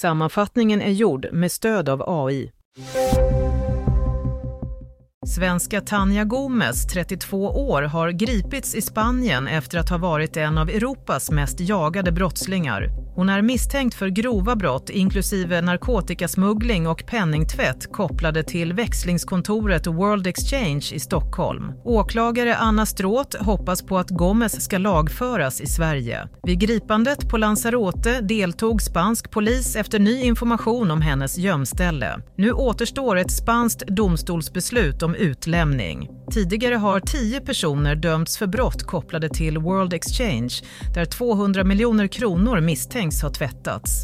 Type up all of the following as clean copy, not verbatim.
Sammanfattningen är gjord med stöd av AI. Svenska Tanja Gomes, 32 år, har gripits i Spanien efter att ha varit en av Europas mest jagade brottslingar. Hon är misstänkt för grova brott inklusive narkotikasmuggling och penningtvätt kopplade till växlingskontoret World Exchange i Stockholm. Åklagare Anna Stråth hoppas på att Gomes ska lagföras i Sverige. Vid gripandet på Lanzarote deltog spansk polis efter ny information om hennes gömställe. Nu återstår ett spanskt domstolsbeslut om utlämning. Tidigare har 10 personer dömts för brott kopplade till World Exchange där 200 miljoner kronor misstänks ha tvättats.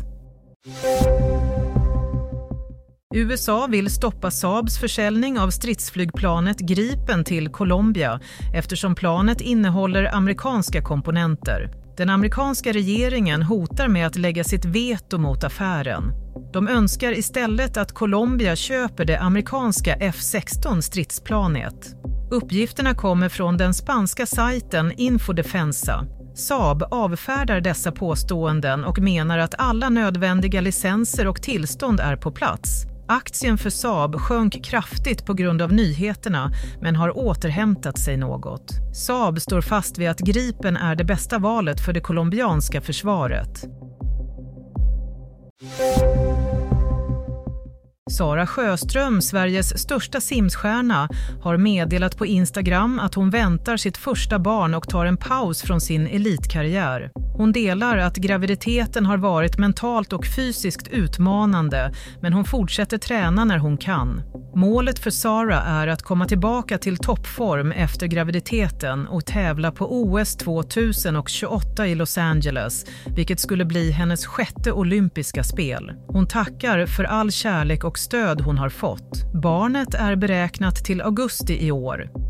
USA vill stoppa Saabs försäljning av stridsflygplanet Gripen till Colombia eftersom planet innehåller amerikanska komponenter. Den amerikanska regeringen hotar med att lägga sitt veto mot affären. De önskar istället att Colombia köper det amerikanska F-16 stridsplanet. Uppgifterna kommer från den spanska sajten Infodefensa. Saab avfärdar dessa påståenden och menar att alla nödvändiga licenser och tillstånd är på plats. Aktien för Saab sjönk kraftigt på grund av nyheterna men har återhämtat sig något. Saab står fast vid att Gripen är det bästa valet för det colombianska försvaret. Sara Sjöström, Sveriges största simsstjärna, har meddelat på Instagram att hon väntar sitt första barn och tar en paus från sin elitkarriär. Hon delar att graviditeten har varit mentalt och fysiskt utmanande, men hon fortsätter träna när hon kan. Målet för Sara är att komma tillbaka till toppform efter graviditeten och tävla på OS 2028 i Los Angeles, vilket skulle bli hennes 6:e olympiska spel. Hon tackar för all kärlek och stöd hon har fått. Barnet är beräknat till augusti i år.